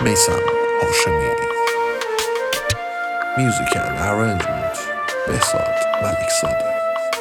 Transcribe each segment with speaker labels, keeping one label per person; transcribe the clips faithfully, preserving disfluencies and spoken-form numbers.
Speaker 1: میثم هاشمی. میوزیک اند ارنجمنت بهزاد ملکزاده.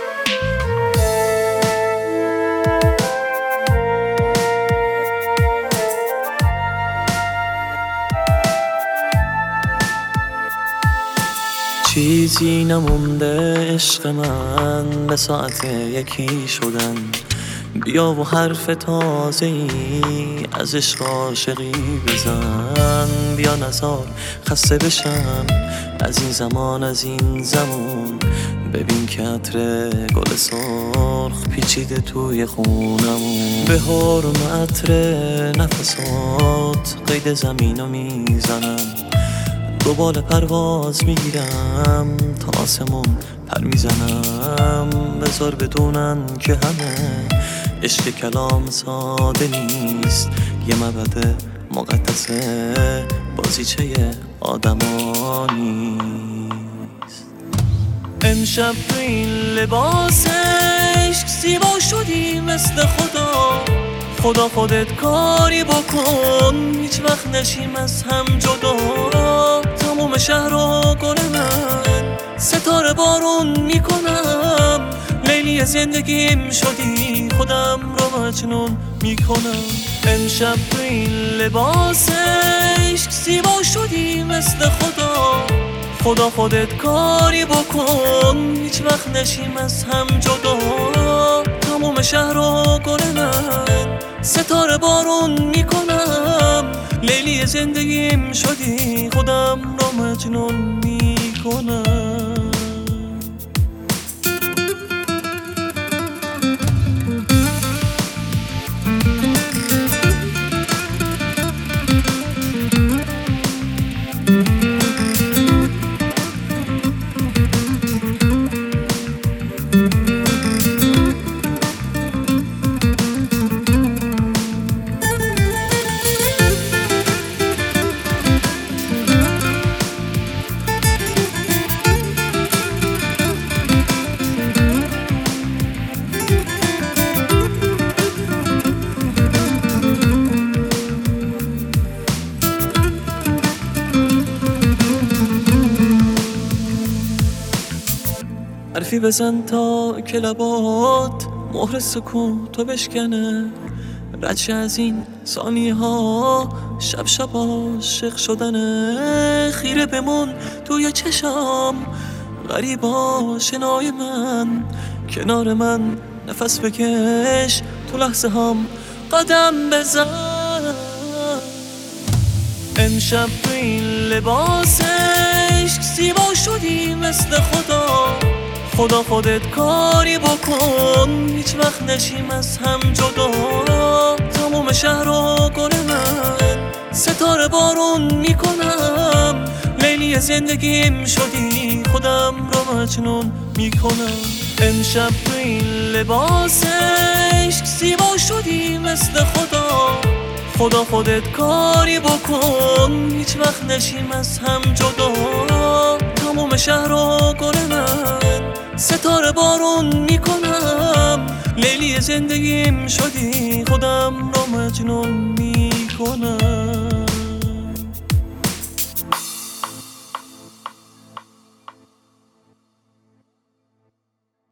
Speaker 2: چیزی نمونده عشق من، به ساعت یکی شدن. بیا و حرف تازه ای از عشق عاشقی بزن. بیا نزار خسته بشم از این زمان، از این زمان. ببین که عطر گل سرخ پیچیده توی خونمون. به حرم عطر نفسات قید زمینو میزنم. دو بال پرواز میگیرم تا آسمون پر میزنم. بذار بدونن که همه عشق کلام ساده نیست، یه مبعد مقدسه بازیچه آدما نیست. امشب تو این لباس عشق زیبا شدی مثل خدا. خدا خودت کاری بکن، هیچ وقت نشیم از هم جدا. تموم شهر و گل من ستاره بارون میکنم. لیلی زندگیم شدی، خودم رو مجنون میکنم. امشب تو این لباس عشق زیبا شدی مثل خدا. خدا خودت کاری بکن، هیچ وقت نشیم از هم جدا. تموم شهر و گل من ستاره بارون میکنم. لیلی زندگیم شدی، خودم رو مجنون میکنم. حرفی بزن تا که لبات مهر سکوتو بشکنه. ردش از این ثانیه ها شب شب عاشق شدنه. خیره بمون توی چشم غریبا شنای من. کنار من نفس بکش، تو لحظه هم قدم بزن. امشب تو این لباس عشق زیبا شدی مثل خدا. خدا خودت کاری بکن، هیچ وقت نشیم از هم جدا. تموم شهر و گل من ستاره بارون میکنم. لیلی زندگیم شدی، خودم رو مجنون میکنم. امشب تو این لباس عشق زیبا شدی مثل خدا. خدا خودت کاری بکن، هیچ وقت نشیم از هم جدا. تموم شهر و گل من ستاره بارون میکنم. لیلی زندگیم شدی، خودم رو مجنون میکنم.